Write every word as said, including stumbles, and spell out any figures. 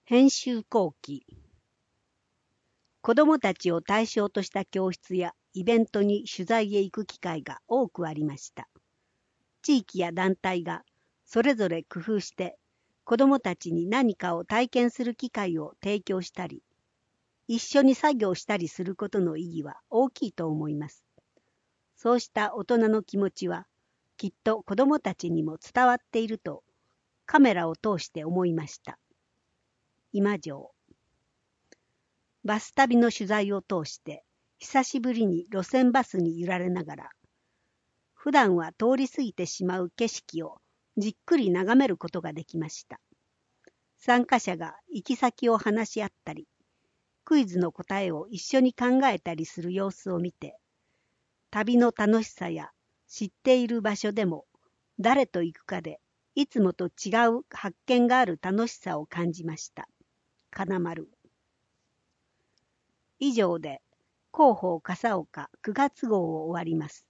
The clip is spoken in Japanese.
編集後期。子どもたちを対象とした教室やイベントに取材へ行く機会が多くありました。地域や団体がそれぞれ工夫して子どもたちに何かを体験する機会を提供したり、一緒に作業したりすることの意義は大きいと思います。そうした大人の気持ちはきっと子どもたちにも伝わっているとカメラを通して思いました。今城。バス旅の取材を通して久しぶりに路線バスに揺られながら、普段は通り過ぎてしまう景色をじっくり眺めることができました。参加者が行き先を話し合ったり、クイズの答えを一緒に考えたりする様子を見て、旅の楽しさや知っている場所でも誰と行くかでいつもと違う発見がある楽しさを感じました。金丸。以上で広報笠岡くがつ号を終わります。